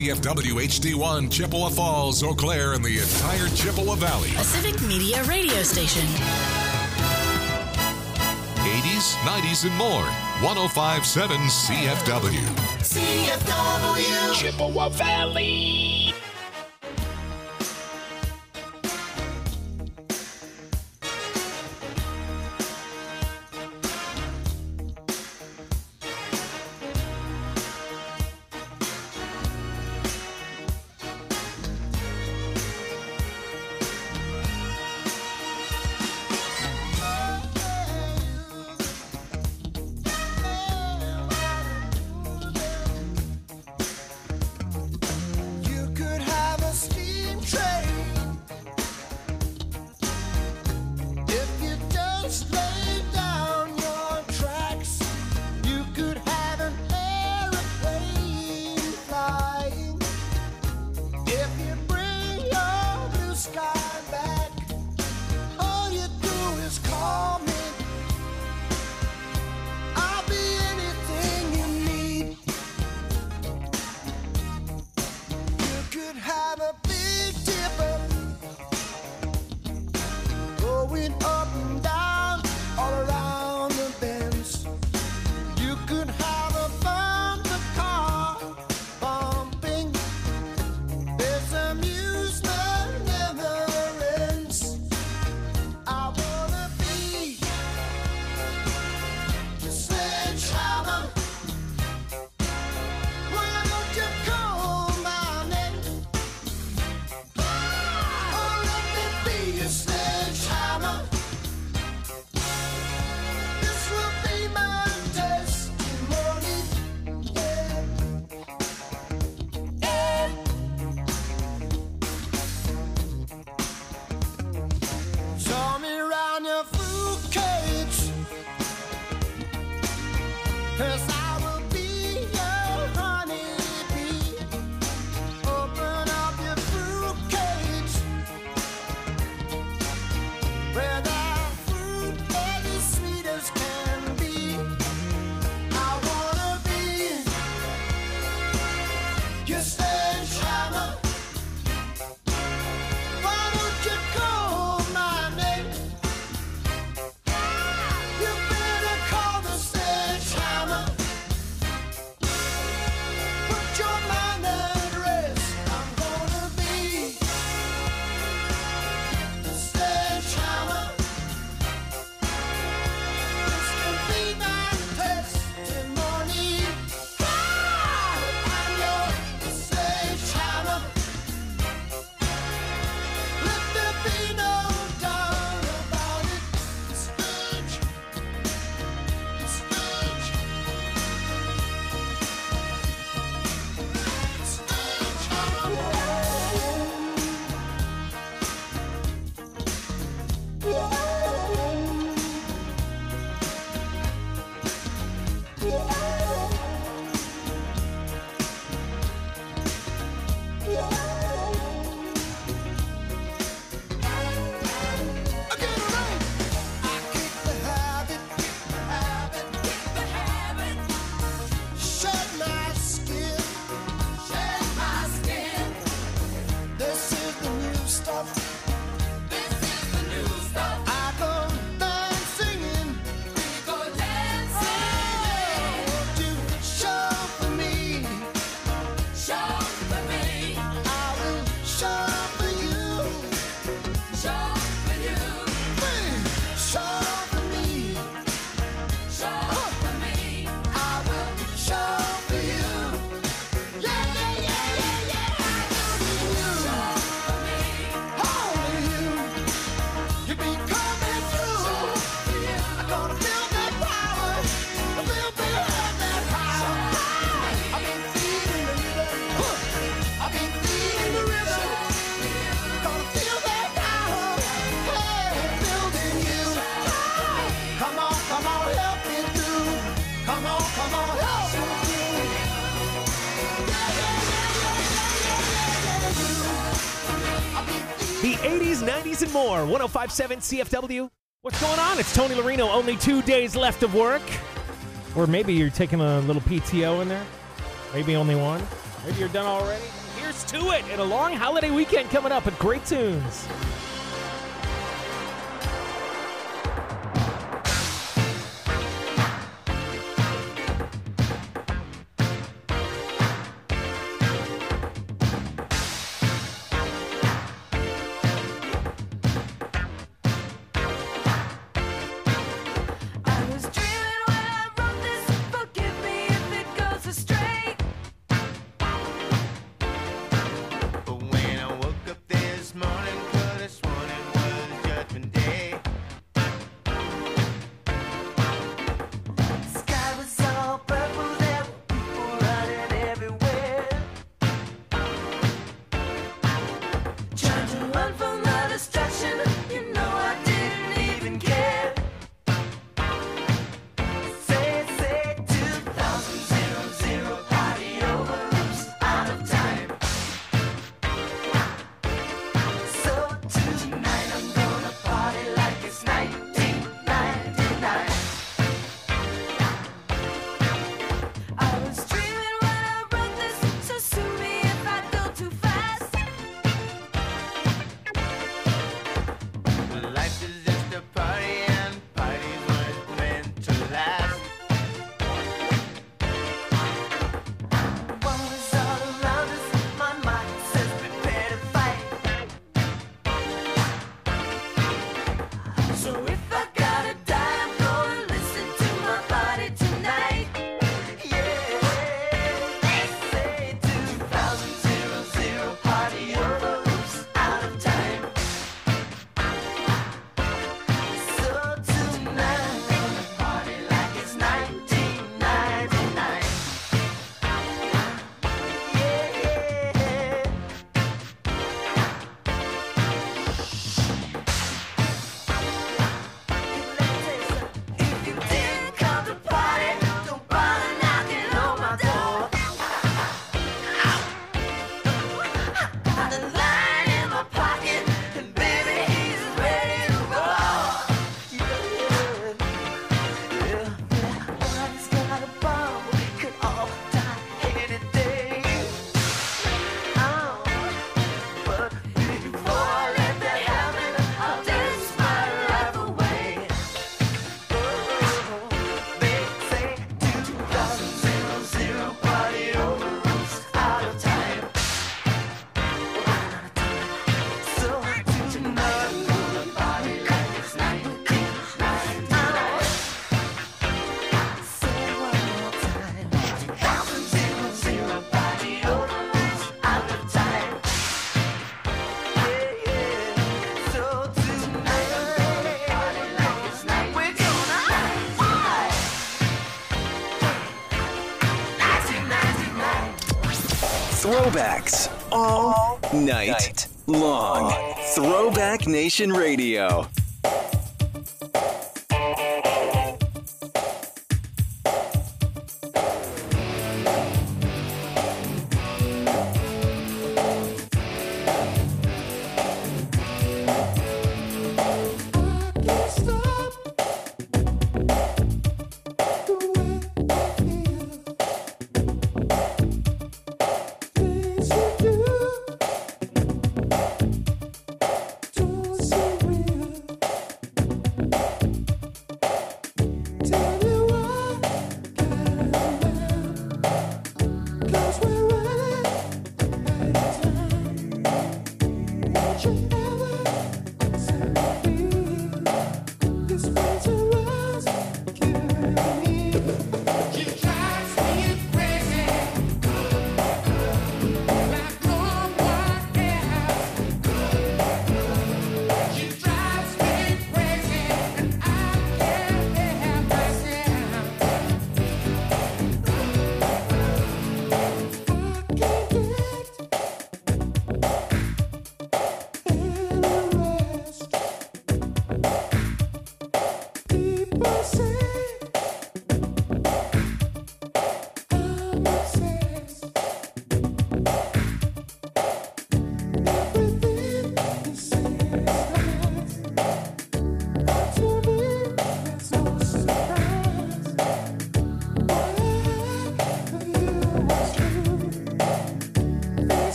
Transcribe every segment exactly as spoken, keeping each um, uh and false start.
C F W H D one, Chippewa Falls, Eau Claire, and the entire Chippewa Valley. A Civic Media radio station. eighties, nineties, and more. one oh five point seven C F W. C F W Chippewa Valley. The eighties, nineties, and more. one oh five point seven C F W. What's going on? It's Tony Larino. Only two days left of work. Or maybe you're taking a little P T O in there. Maybe only one. Maybe you're done already. Here's to it, and a long holiday weekend coming up with great tunes. Throwbacks all night long. Throwback Nation Radio. Don't say real.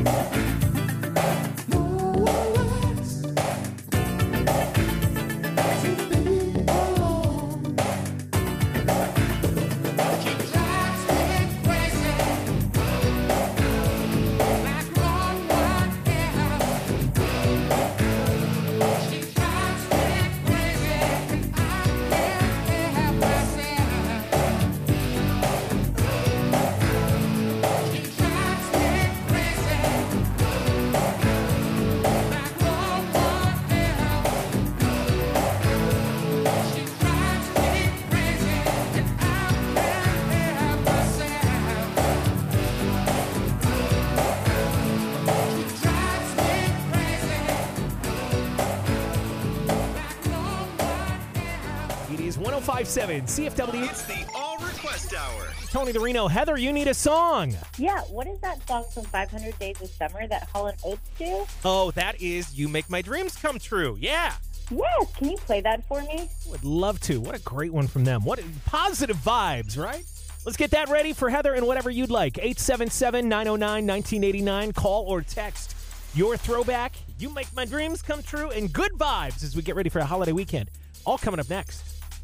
one oh five point seven C F W. It's the All Request Hour. Tony the Reno. Heather, you need a song. Yeah, what is that song from five hundred Days of Summer that Hall and Oates do? Oh, that is You Make My Dreams Come True. Yeah. Yes, can you play that for me? Would love to. What a great one from them. What positive vibes, right? Let's get that ready for Heather and whatever you'd like. eight seven seven, nine oh nine, nineteen eighty-nine. Call or text your throwback. You Make My Dreams Come True and good vibes as we get ready for a holiday weekend. All coming up next.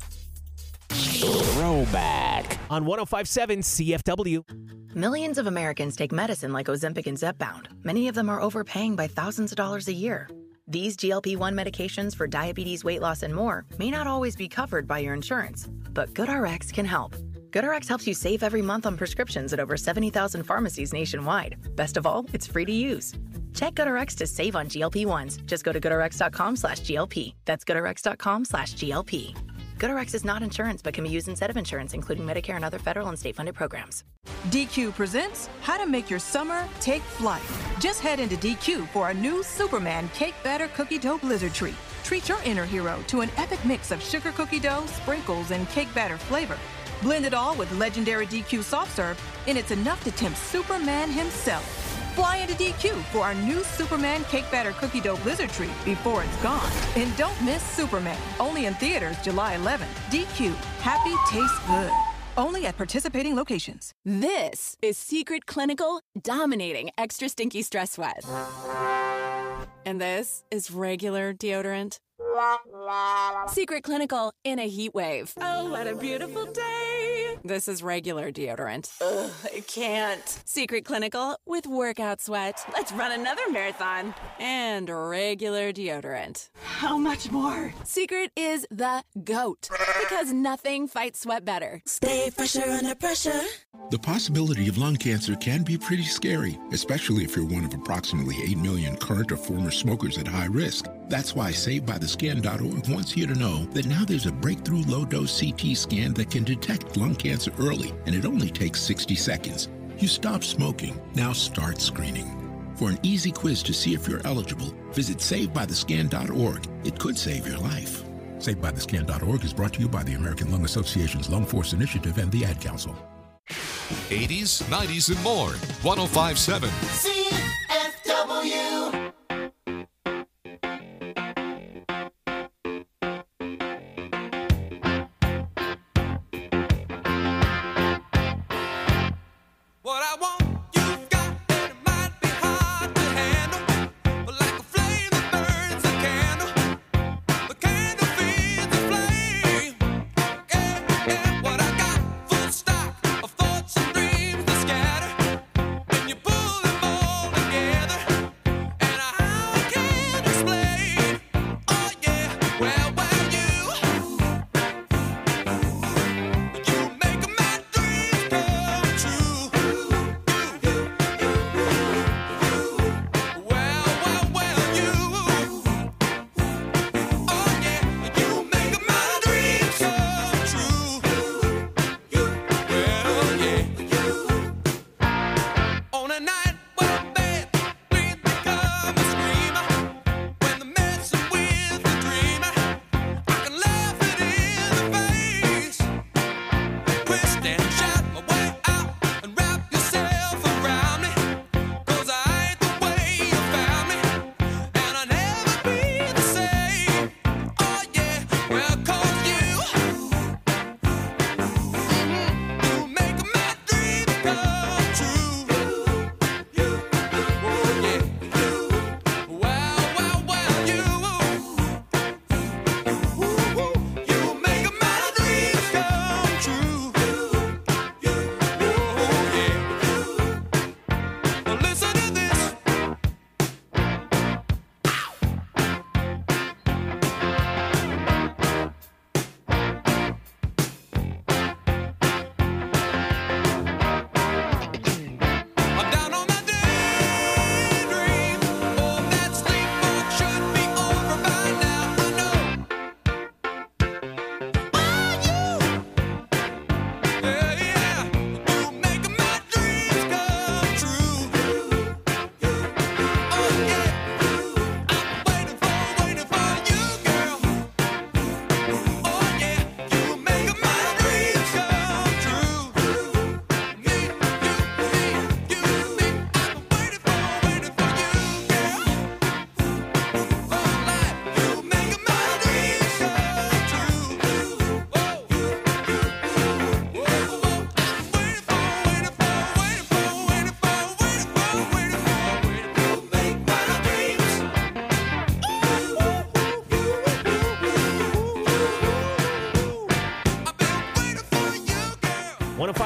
Throwback on one oh five point seven C F W. Millions of Americans take medicine like Ozempic and Zepbound. Many of them are overpaying by thousands of dollars a year. These G L P one medications for diabetes, weight loss, and more may not always be covered by your insurance, but GoodRx can help. GoodRx helps you save every month on prescriptions at over seventy thousand pharmacies nationwide. Best of all, it's free to use. Check GoodRx to save on G L P ones. Just go to goodrx.com slash GLP. That's goodrx.com slash GLP. GoodRx is not insurance, but can be used instead of insurance, including Medicare and other federal and state-funded programs. D Q presents How to Make Your Summer Take Flight. Just head into D Q for a new Superman Cake Batter Cookie Dough Blizzard Treat. Treat your inner hero to an epic mix of sugar cookie dough, sprinkles, and cake batter flavor. Blend it all with legendary D Q soft serve, and it's enough to tempt Superman himself. Fly into D Q for our new Superman Cake Batter Cookie Dough Blizzard Treat before it's gone. And don't miss Superman, only in theaters July eleventh. D Q, happy tastes good. Only at participating locations. This is Secret Clinical dominating extra stinky stress sweat. And this is regular deodorant. Secret Clinical in a heat wave. Oh, what a beautiful day. This is regular deodorant. Ugh, I can't. Secret Clinical with workout sweat. Let's run another marathon. And regular deodorant. How much more? Secret is the GOAT. Because nothing fights sweat better. Stay fresher under pressure. The possibility of lung cancer can be pretty scary, especially if you're one of approximately eight million current or former smokers at high risk. That's why Saved By The Scan dot org wants you to know that now there's a breakthrough low-dose C T scan that can detect lung cancer early, and it only takes sixty seconds. You stop smoking, now start screening. For an easy quiz to see if you're eligible, visit Saved By The Scan dot org. It could save your life. Saved By The Scan dot org is brought to you by the American Lung Association's Lung Force Initiative and the Ad Council. eighties, nineties, and more. one oh five point seven C F W. What I want, you've got, and it might be hard to handle. But like a flame that burns a candle, the candle feeds the flame. Yeah, yeah, what I got, full stock of thoughts and dreams that scatter. When you pull them all together,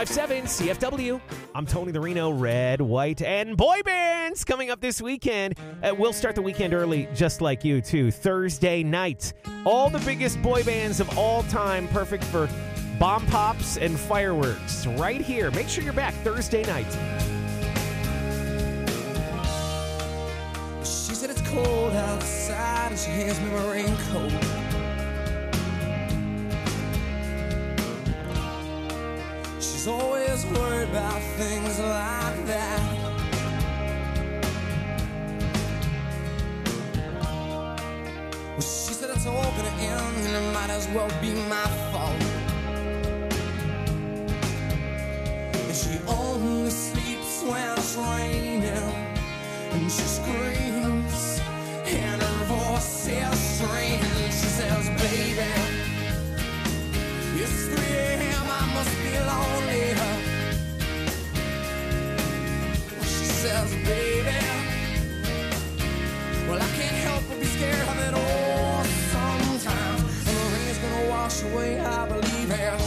five seven C F W. I'm Tony the Reno. Red, white, and boy bands coming up this weekend. Uh, we'll start the weekend early, just like you, too. Thursday night. All the biggest boy bands of all time, perfect for bomb pops and fireworks. Right here. Make sure you're back Thursday night. She said it's cold outside and she hands me my raincoat. She's always worried about things like that. Well, she said it's all gonna end and it might as well be my fault. And she only sleeps when it's raining. And she screams, and her voice is strange. She says, baby, it's three a.m., I must be lonely. She says, baby, well, I can't help but be scared of it all sometimes. And the rain's gonna wash away, I believe it.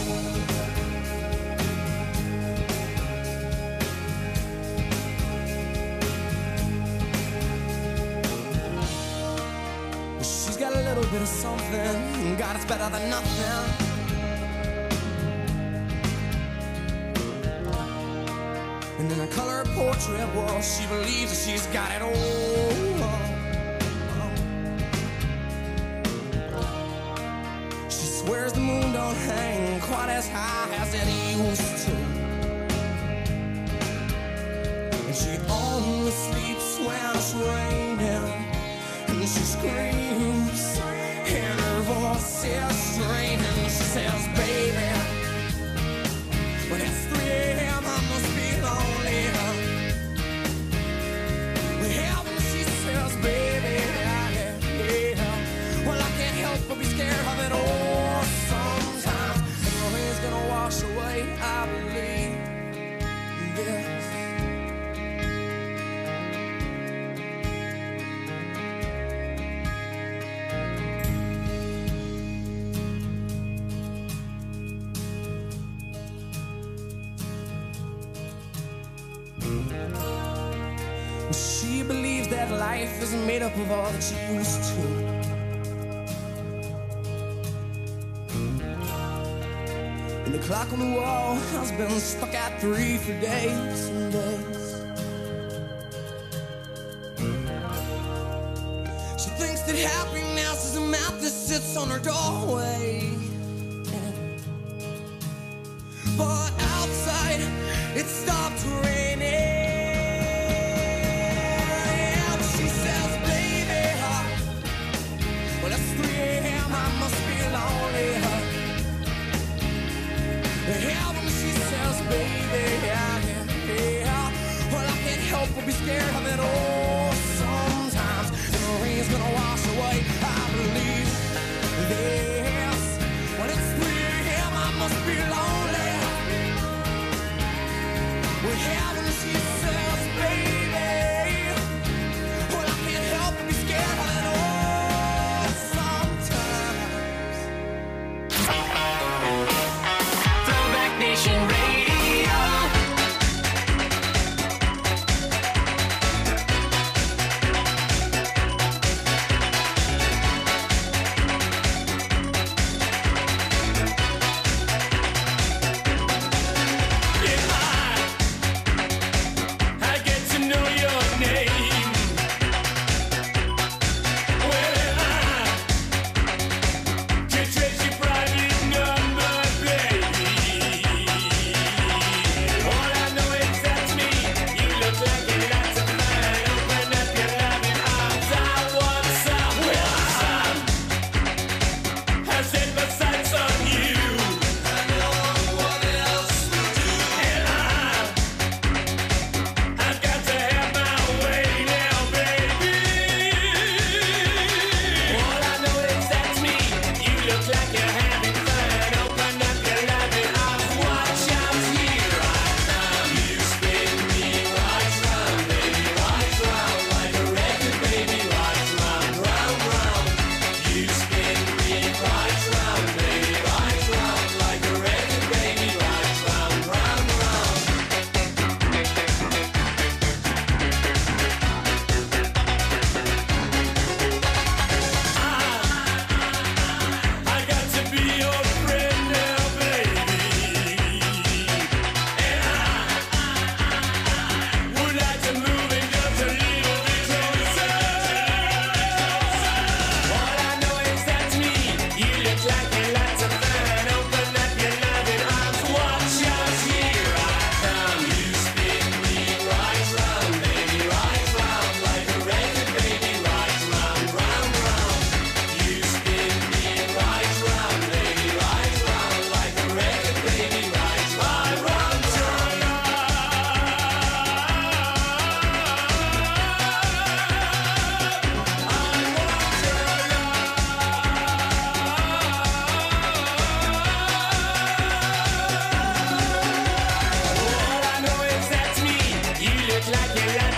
Got a little bit of something, God, it's better than nothing. And in a color portrait, well, she believes that she's got it all. She swears the moon don't hang quite as high as it used to. And she only sleeps when it's raining. And she screams, and her voice is strange. And she says, baby, when it's three a.m., I must be lonely. But heaven, she says, baby, yeah, yeah. Well, I can't help but be scared of it all sometimes. And the rain's gonna wash away, I believe this. She believes that life isn't made up of all that she used to. And the clock on the wall has been stuck at three for days and days. She thinks that happiness is a map that sits on her doorway. But outside, it stopped raining. Heaven, she says, baby, yeah, yeah, yeah. Well, I can't help but be scared of it all sometimes. And the rain's gonna wash away, I believe this. When it's three a.m., I must be lonely. Well, heaven, she says, baby, well, I can't help but be scared of it all sometimes. Nation Radio.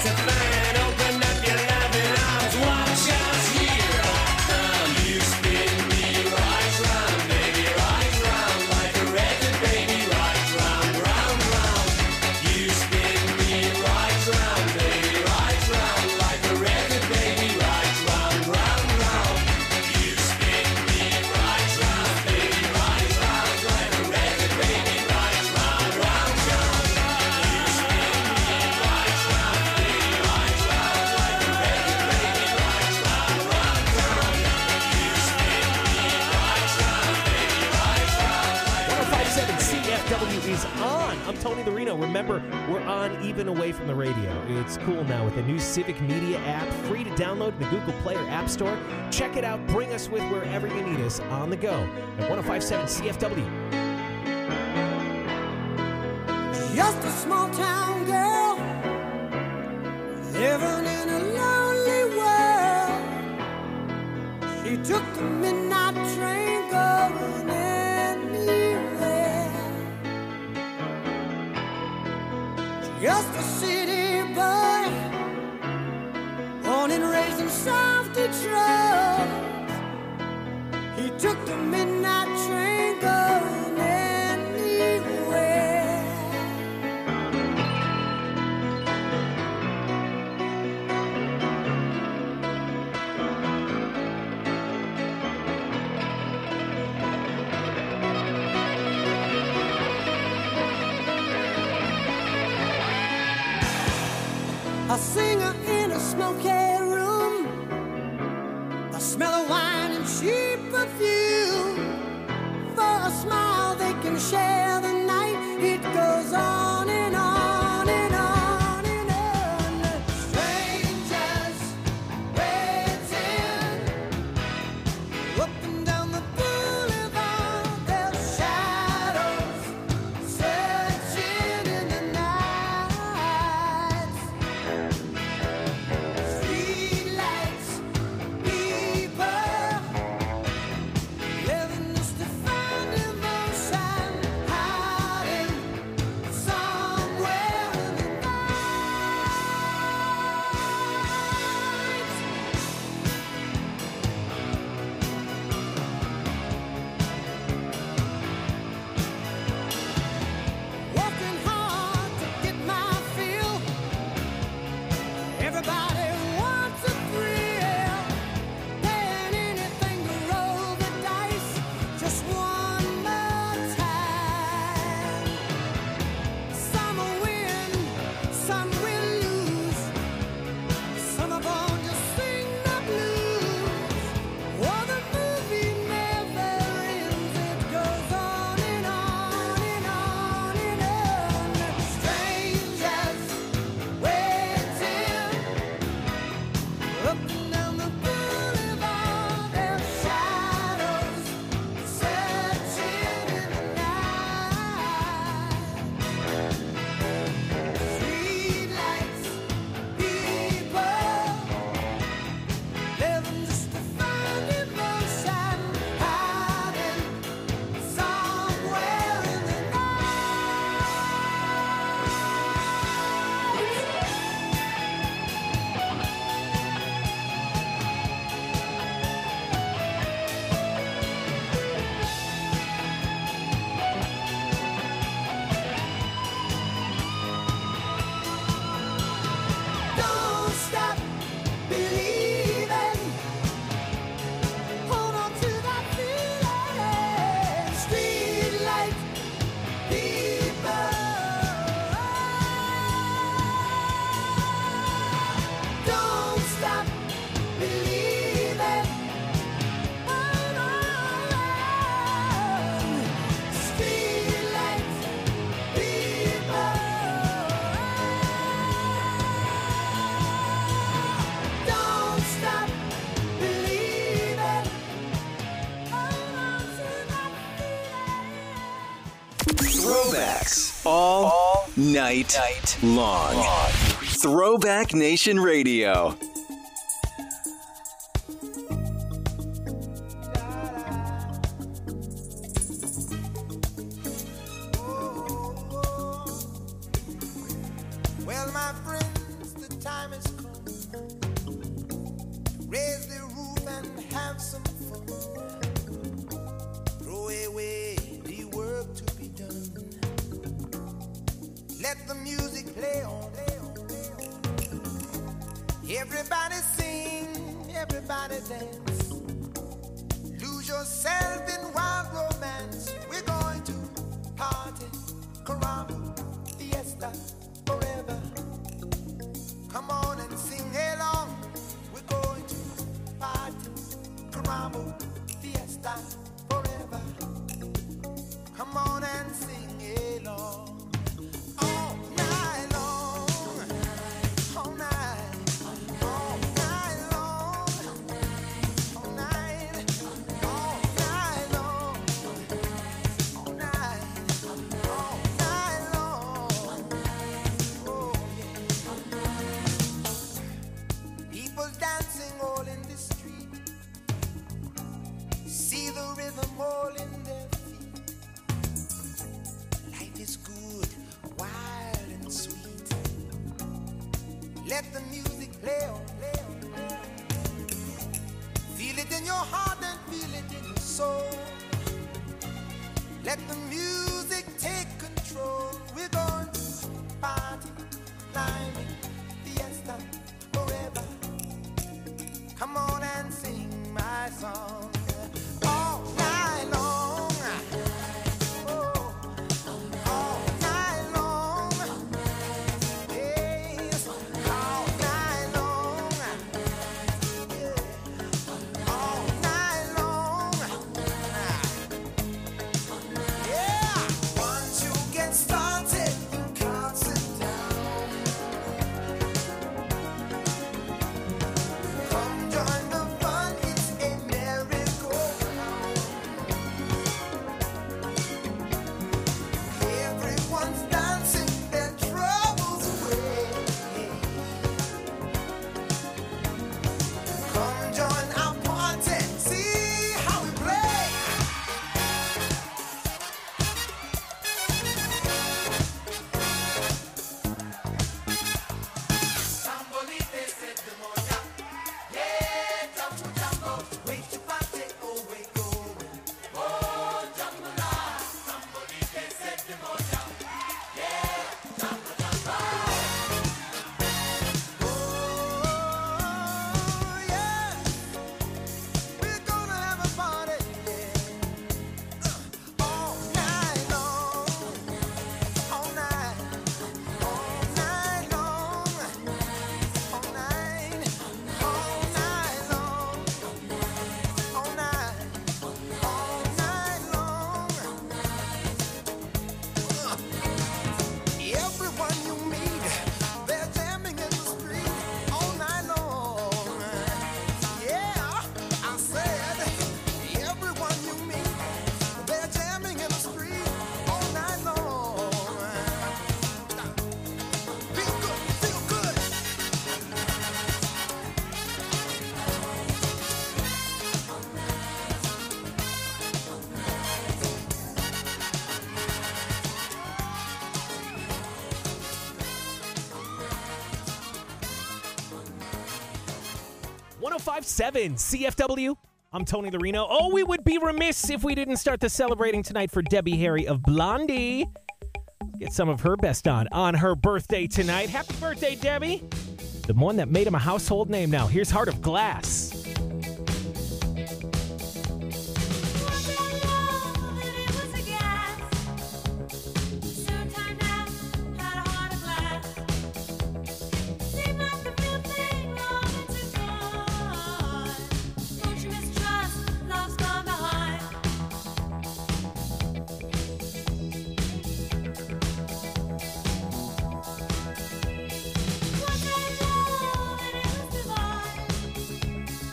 it's a fan. Open up your loving arms, watch us here. Come, you spin me right round, baby, right round, like a record, baby, right round, round, round. You spin me right round, baby, right round, like a record, baby, right round, round, round. You spin me right round, baby, right round, like a record, baby, right round, round, round. You spin me right round, baby, right round, like a record, baby, right round, round, round. You spin me right round, baby, right round, like a one oh five point seven C F W is on. I'm Tony the Reno. Remember, we're on even away from the radio. It's cool now with the new Civic Media app, free to download in the Google Play or App Store. Check it out. Bring us with wherever you need us on the go at one oh five point seven C F W. Just a small town girl living in a lonely world. She took the midnight train going anywhere. Just a city boy, born and raised in South Detroit. He took the midnight train going anywhere. A singer in a smoky room, the smell of wine and cheap perfume. For a smile they can share the night. It goes on and on and on and on. Strangers waiting up and down the boulevard. Their shadows searching in the night. Streetlights, people living just to find emotion, hiding somewhere in the night. Working hard to get my fill. Everybody wants a thrill, paying anything to roll the dice just one more time. Some will win, some will lose. Some are born to sing the blues. Oh, the movie never ends. It goes on and on and on and on. Strangers waiting up and down the boulevard. Their shadows searching in the night. Streetlights, people living just to find emotion, hiding somewhere in the Don't stop believing. Hold on to that feeling. Streetlight people. Don't stop believing. Hold on. Streetlight people. Don't stop believing. Hold on to that feeling. Throwbacks all, night, long. Throwback Nation Radio. Well, my friends, the time time has come. Raise the roof and have some fun. Throw away the work to be done. Let the music play on. Everybody sing, everybody dance. Lose yourself in wild romance. We're going to party, caramba, fiesta, forever. Come on and sing along. We're going to party, caramba, fiesta, forever. Come on and sing along. All night long, all night, all night long, all night, all night long, all night, all night long. Oh yeah. People dancing all in the street. See the rhythm all in their feet. Life is good, wild and sweet. Let the music play on, play on, play on. Feel it in your heart and feel it in your soul. Let the music take control. We're going to party, climbing, fiesta, forever. Come on and sing my song. All night long. Oh, all night long. Yes, all night long. Yeah, all night long. Yeah, once you get started, you can't sit down. Come join the fun, it's a merry-go-round. Everyone's dancing their troubles away. Come join our party, see how we play. Tambolite said the moja, yeah, jambo jambo, wait to party, oh wait going, oh jambo la. Tambolite said the moja, yeah, jambo jambo. Oh yeah, we're gonna have a party, yeah. All night long, all night, all night long, all night, all night long, all night, all night long. Everyone you meet, they're jamming in the street all night long. Yeah, I said, everyone you meet, they're jamming in the street all night long. Feel good, feel good. one oh five point seven C F W. I'm Tony the Reno. Oh, we would be remiss if we didn't start the celebrating tonight for Debbie Harry of Blondie. Get some of her best on on her birthday tonight. Happy birthday, Debbie. The one that made him a household name now. Here's Heart of Glass. Divine.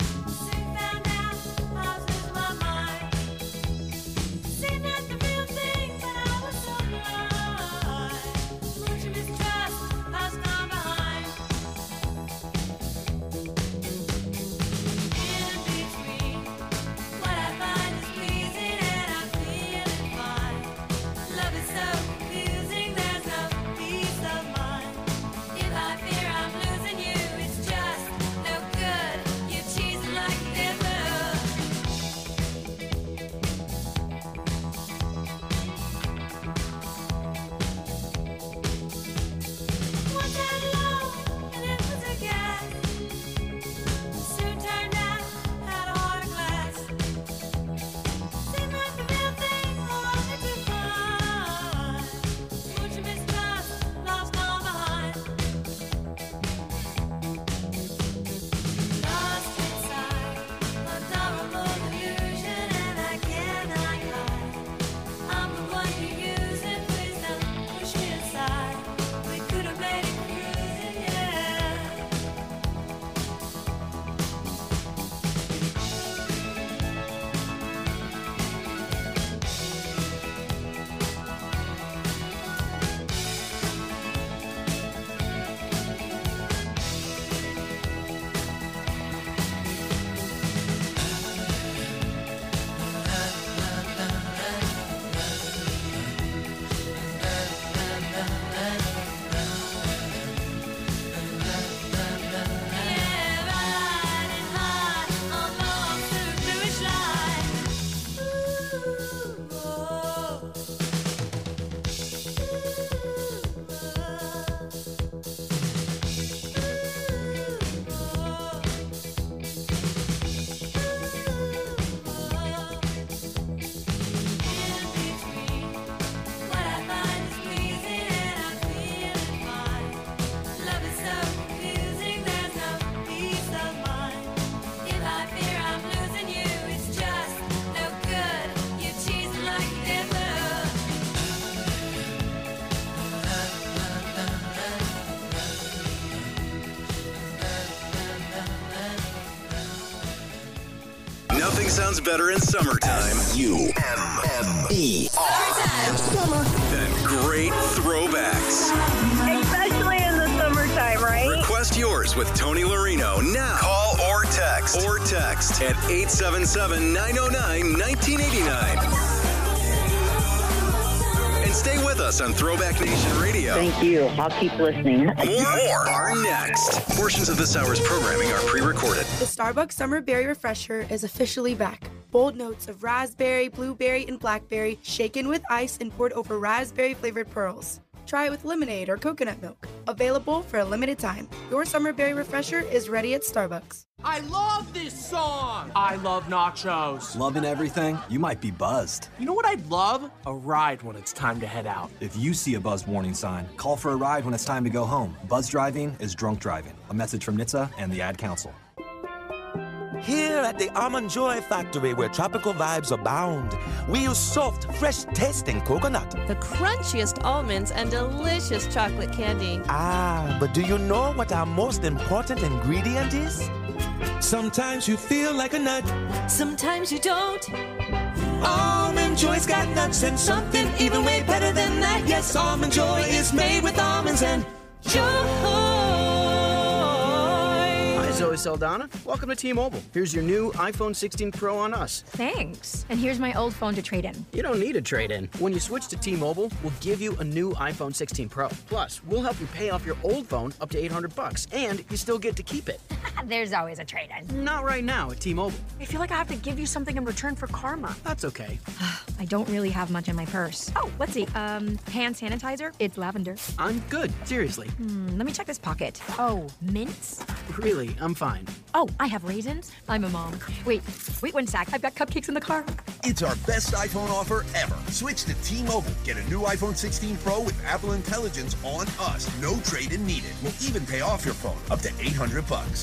Nothing sounds better in summertime. U M M E R. Than great throwbacks. Especially in the summertime, right? Request yours with Tony Larino now. Call or text. Or text at eight seven seven, nine oh nine, nineteen eighty-nine. And stay with us on Throwback Nation Radio. Thank you. I'll keep listening. More, more are next. Portions of this hour's programming are pre-recorded. The Starbucks Summer Berry Refresher is officially back. Bold notes of raspberry, blueberry, and blackberry shaken with ice and poured over raspberry-flavored pearls. Try it with lemonade or coconut milk. Available for a limited time. Your Summer Berry Refresher is ready at Starbucks. I love this song! I love nachos. Loving everything? You might be buzzed. You know what I'd love? A ride when it's time to head out. If you see a buzz warning sign, call for a ride when it's time to go home. Buzz driving is drunk driving. A message from N H T S A and the Ad Council. Here at the Almond Joy Factory, where tropical vibes abound, we use soft, fresh-tasting coconut. The crunchiest almonds and delicious chocolate candy. Ah, but do you know what our most important ingredient is? Sometimes you feel like a nut. Sometimes you don't. Almond Joy's got nuts and something even way better than that. Yes, Almond Joy is made with almonds and joy. Zoe Saldana, welcome to T-Mobile. Here's your new iPhone sixteen Pro on us. Thanks. And here's my old phone to trade in. You don't need a trade-in. When you switch to T-Mobile, we'll give you a new iPhone sixteen Pro. Plus, we'll help you pay off your old phone up to eight hundred bucks, and you still get to keep it. There's always a trade-in. Not right now at T-Mobile. I feel like I have to give you something in return for karma. That's okay. I don't really have much in my purse. Oh, let's see. Um, hand sanitizer. It's lavender. I'm good. Seriously. Hmm, let me check this pocket. Oh, mints? Really, I'm fine. Oh, I have raisins. I'm a mom. Wait, wait one sec. I've got cupcakes in the car. It's our best iPhone offer ever. Switch to T-Mobile. Get a new iPhone sixteen Pro with Apple Intelligence on us. No trade-in needed. We'll even pay off your phone up to eight hundred bucks.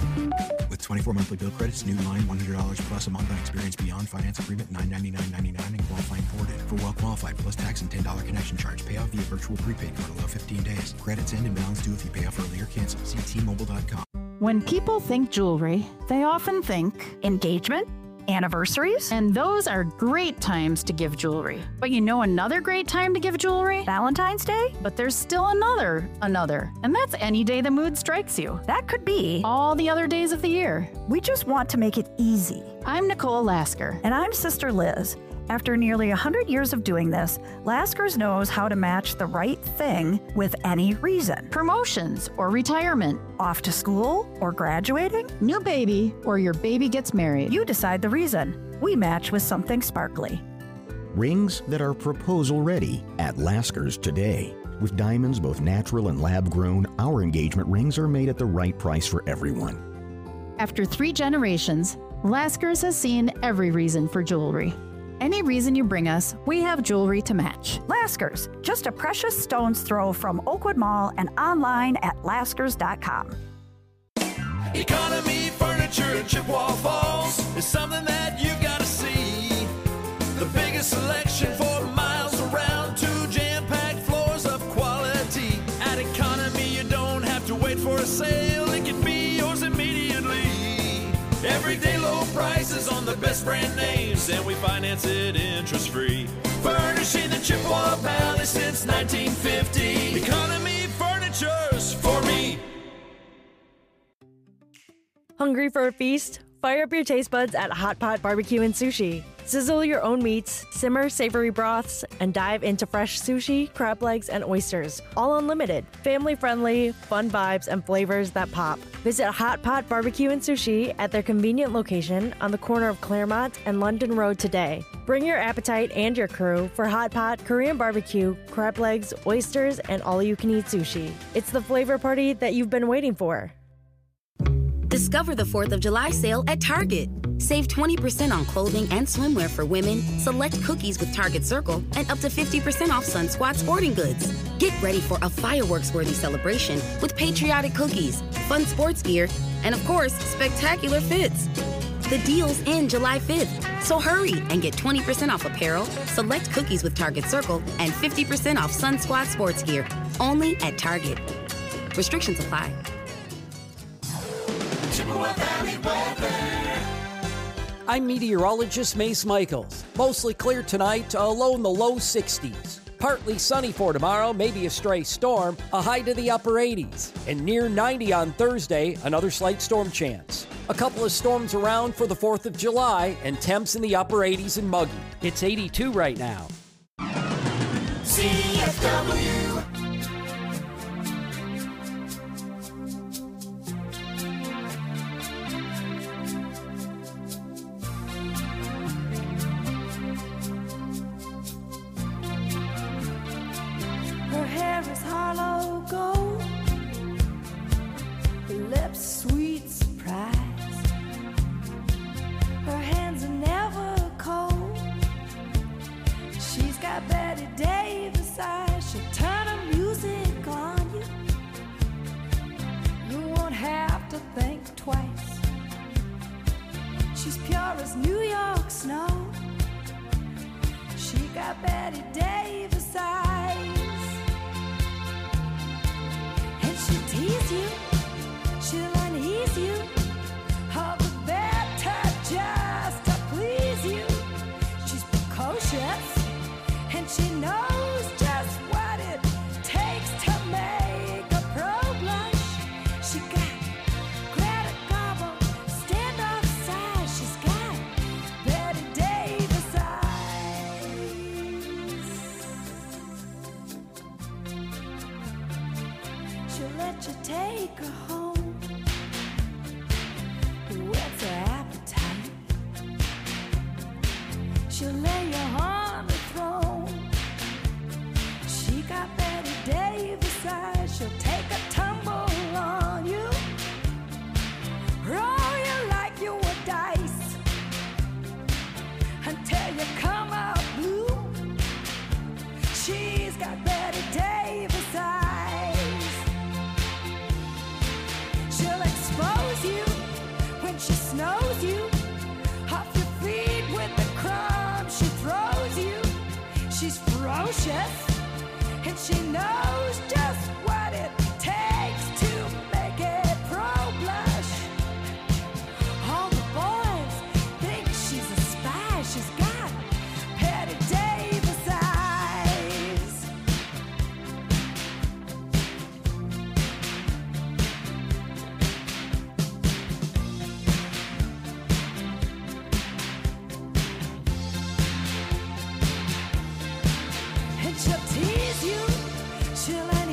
With twenty-four monthly bill credits, new line one hundred dollars plus a month on experience beyond finance agreement nine ninety-nine ninety-nine and qualifying ported. For well qualified plus tax and ten dollars connection charge. Pay off via virtual prepaid card allow fifteen days. Credits end and balance due if you pay off early or cancel. See T Mobile dot com. When people think jewelry, they often think engagement, anniversaries, and those are great times to give jewelry. But you know another great time to give jewelry? Valentine's Day? But there's still another, another, and that's any day the mood strikes you. That could be all the other days of the year. We just want to make it easy. I'm Nicole Lasker. And I'm Sister Liz. After nearly one hundred years of doing this, Laskers knows how to match the right thing with any reason. Promotions or retirement. Off to school or graduating. New baby or your baby gets married. You decide the reason. We match with something sparkly. Rings that are proposal ready at Lasker's today. With diamonds both natural and lab grown, our engagement rings are made at the right price for everyone. After three generations, Lasker's has seen every reason for jewelry. Any reason you bring us, we have jewelry to match. Laskers, just a precious stone's throw from Oakwood Mall and online at laskers dot com. Economy Furniture in Chippewa Falls is something that you've got to see. The biggest selection for miles around, two jam-packed floors of quality. At Economy, you don't have to wait for a sale. It can be yours immediately. Everyday low prices on the best brand names, and we finance it interest-free. Furnishing the Chippewa Valley since nineteen fifty. Economy Furniture's for me. Hungry for a feast? Fire up your taste buds at Hot Pot Barbecue and Sushi. Sizzle your own meats, simmer savory broths, and dive into fresh sushi, crab legs, and oysters. All unlimited. Family-friendly, fun vibes, and flavors that pop. Visit Hot Pot Barbecue and Sushi at their convenient location on the corner of Claremont and London Road today. Bring your appetite and your crew for Hot Pot, Korean barbecue, crab legs, oysters, and all-you-can-eat sushi. It's the flavor party that you've been waiting for. Discover the fourth of July sale at Target. Save twenty percent on clothing and swimwear for women, select cookies with Target Circle, and up to fifty percent off Sun Squad sporting goods. Get ready for a fireworks-worthy celebration with patriotic cookies, fun sports gear, and of course, spectacular fits. The deal's end July fifth, so hurry and get twenty percent off apparel, select cookies with Target Circle, and fifty percent off Sun Squad sports gear, only at Target. Restrictions apply. Chippewa Valley weather. I'm meteorologist Mace Michaels. Mostly clear tonight, a low in the low sixties. Partly sunny for tomorrow, maybe a stray storm, a high to the upper eighties. And near ninety on Thursday, another slight storm chance. A couple of storms around for the fourth of July, and temps in the upper eighties and muggy. It's eighty-two right now. C F W. Her hair is hollow gold, her lips sweet surprise. Her hands are never cold. She's got Betty Davis eyes. She'll turn her music on you. You won't have to think twice. She's pure as New York snow. She got Betty Davis eyes. And she'll tease you, she'll unease you, all the better just to please you. She's precocious, and she knows just what it takes to make a pro blush. She got Greta Garbo, standoff size. She's got Betty Davis eyes. She'll let you take her home. What's her appetite? She'll lay you on the throne. She got Betty Davis eyes. She'll take a tumble on you, roll you like you were dice, until you come out blue. She's got Betty Davis eyes. She'll expose you when she snows you off your feet with the crumbs she throws you. She's ferocious, and she knows just what it takes to make a pro blush. All the boys think she's a spy. She's got Betty Davis eyes. And she'll tease you, she'll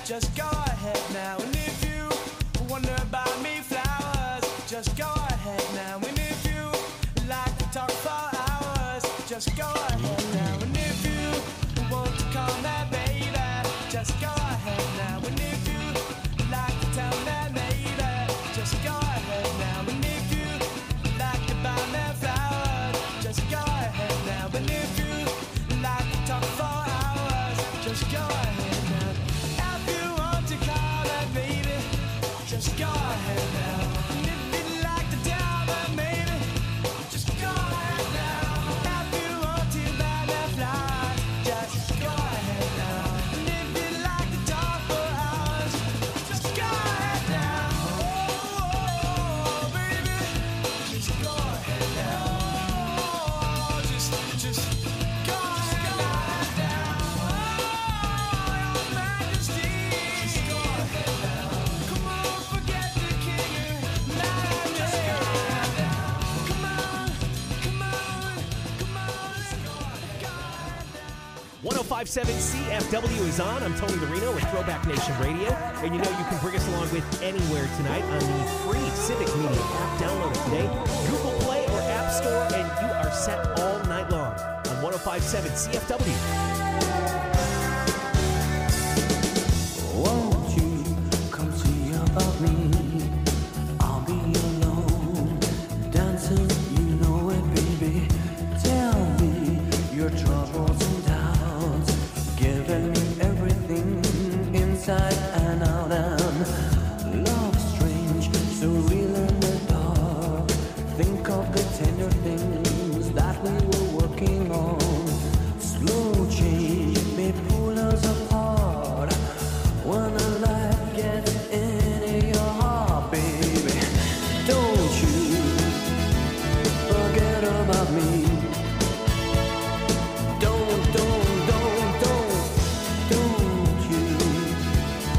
just go ahead now. And if you wonder about me flowers, just go ahead now. And if you like to talk for hours, just go ahead now. And if you want to call me baby, just go ahead now. And if you like to tell me maybe, just go ahead now. And if you like to buy me flowers, just go ahead now. And if you like to talk for hours, just go ahead now. If you want to call me baby, just go ahead now. And if you like to tell me maybe, just go ahead now. If you want to buy me flowers, just go ahead now. And if you like to talk for hours, just go ahead now. Oh, baby, just go ahead now. Oh, just, just go ahead now. Oh, Your Majesty, just go ahead now. Come on, forget the king. Just go ahead now. Come on, come on, come on, let's go ahead now. one oh five point seven C F W is on. I'm Tony Marino with Throwback Nation Radio. And you know you can bring us along with Anywhere tonight on the free Civic Media app. Download it today. Google Play or App Store, and you are set all night long on one oh five point seven C F W. Won't you come see about me? I'll be alone, dancing, you know it, baby. Tell me your troubles and doubts, giving me everything inside and out. And love strange, so real in the dark. Think of the tender things that we were working on. Slow change may pull us apart. When the light gets into your heart, baby, don't you forget about me. Don't, don't, don't, don't, don't you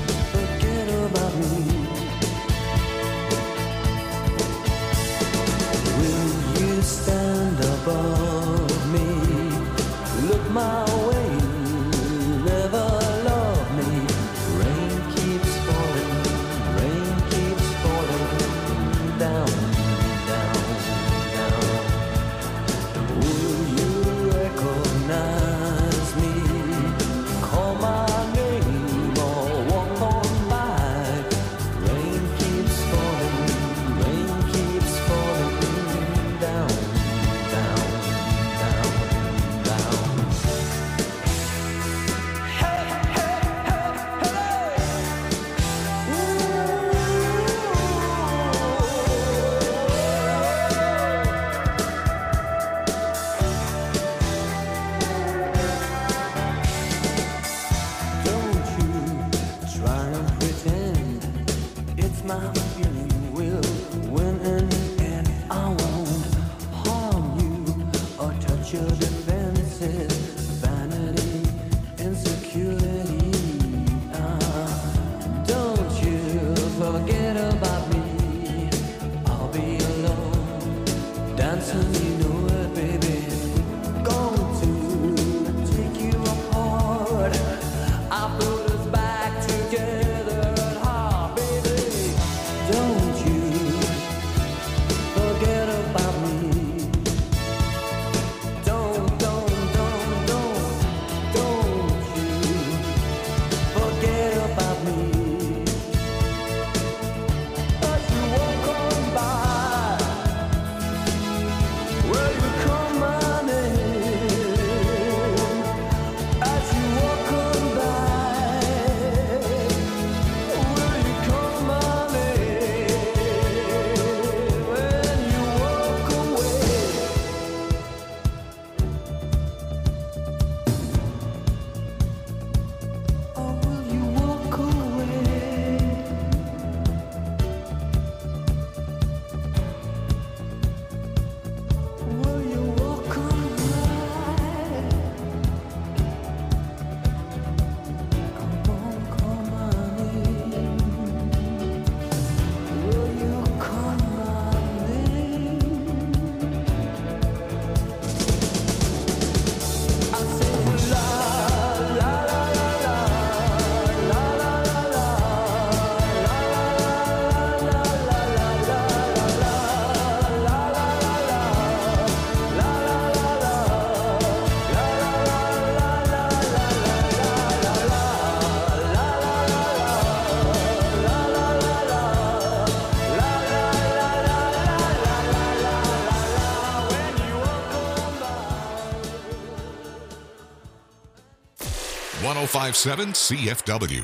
oh five seven C F W.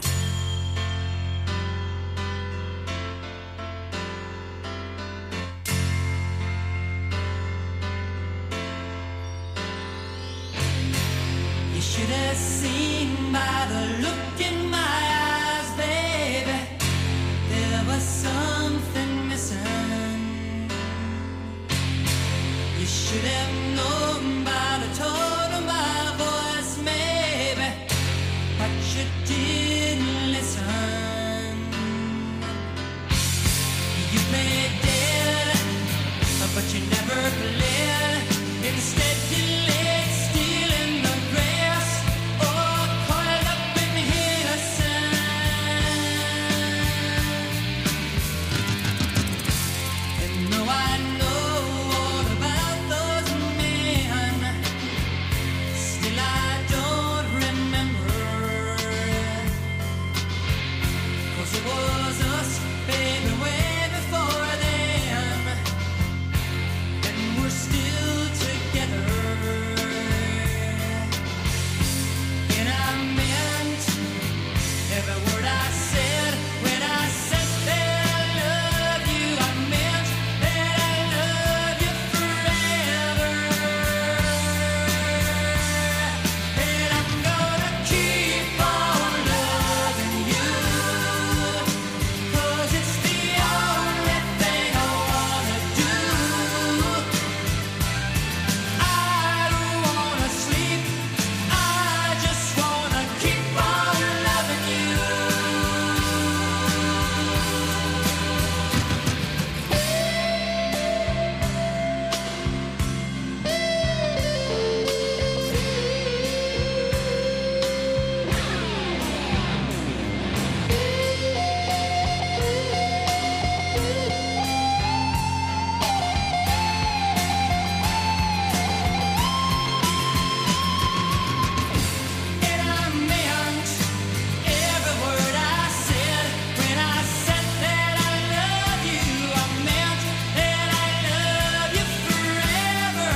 You should have seen by the look in my eyes, baby, there was something missing. You should have known by the tone of my voice, maybe, but you didn't listen. You played dead, but you never played. Instead you laid still in the grass, or coiled up in innocence. And though I know all about those men, still I don't remember. 'Cause it was us, baby, way before then, and we're still together. And I meant every word I said when I said that I love you. I meant that I love you forever. And I'm gonna keep on loving you, 'cause it's the only thing I wanna do. I don't wanna sleep, I just wanna keep on loving you. And I meant every word I said when I said that I love you. I meant that I love you forever.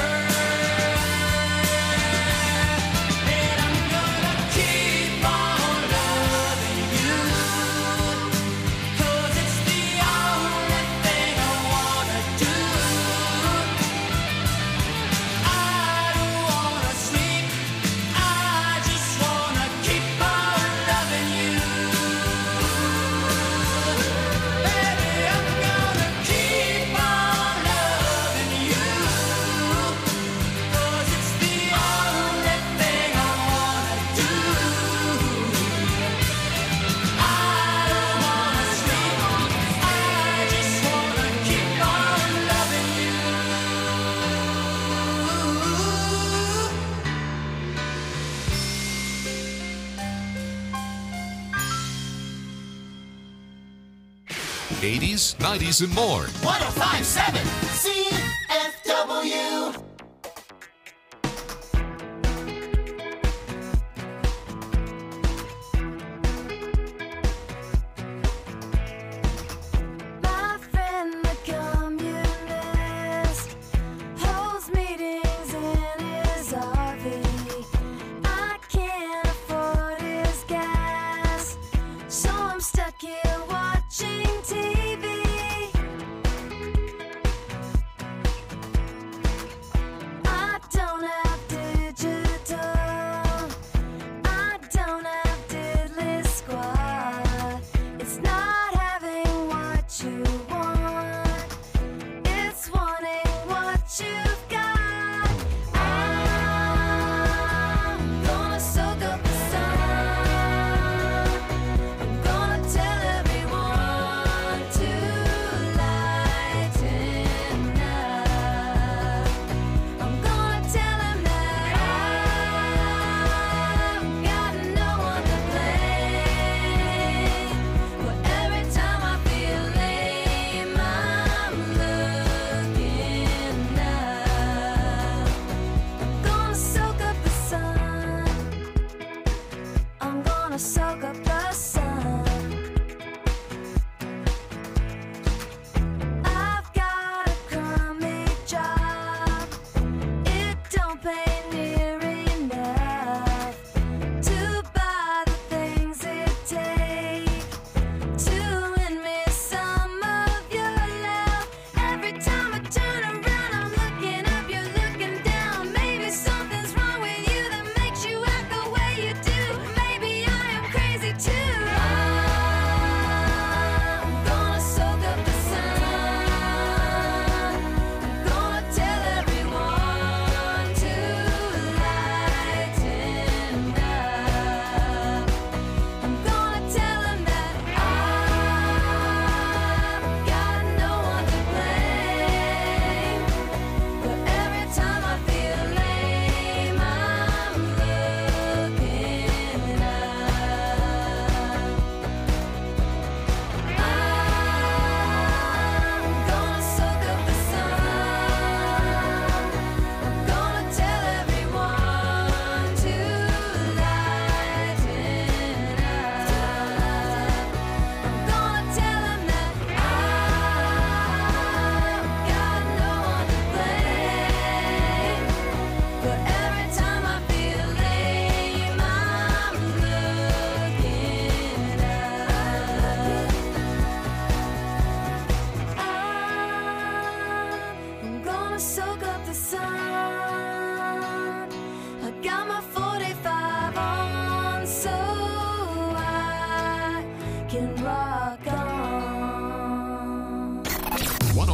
And I'm gonna keep on loving you, 'cause it's the only thing I wanna do. I don't wanna sleep, I just wanna keep on loving you. Baby, I'm gonna keep on loving you, 'cause it's the only thing I wanna do. I don't wanna sleep, I just wanna keep on loving you. eighties, nineties, and more. one oh five point seven C F W. My friend the communist holds meetings in his R V. I can't afford his gas, so I'm stuck here watching T V.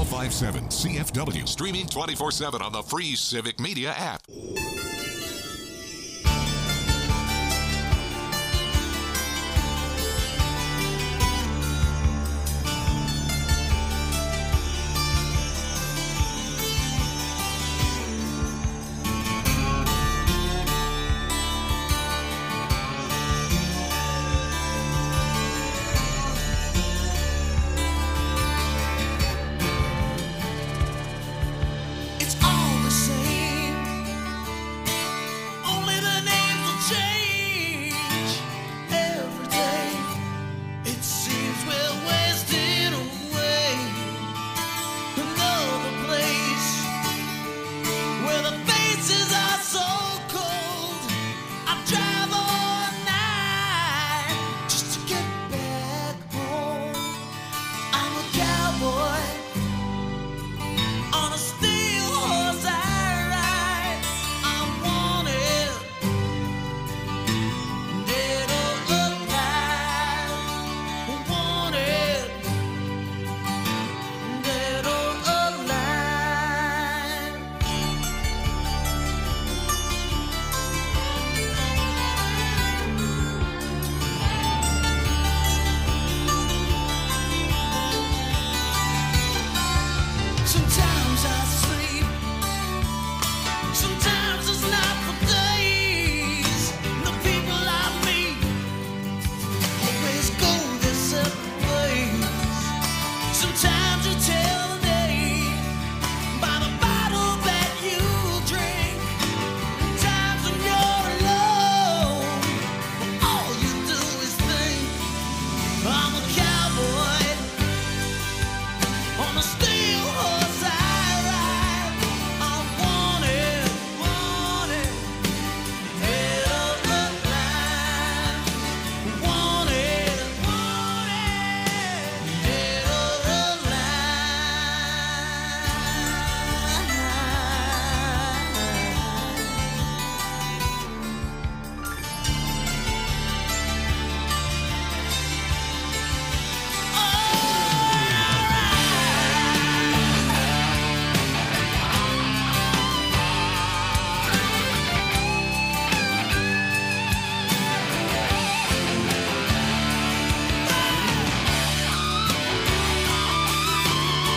ten fifty-seven C F W. Streaming twenty-four seven on the free Civic Media app.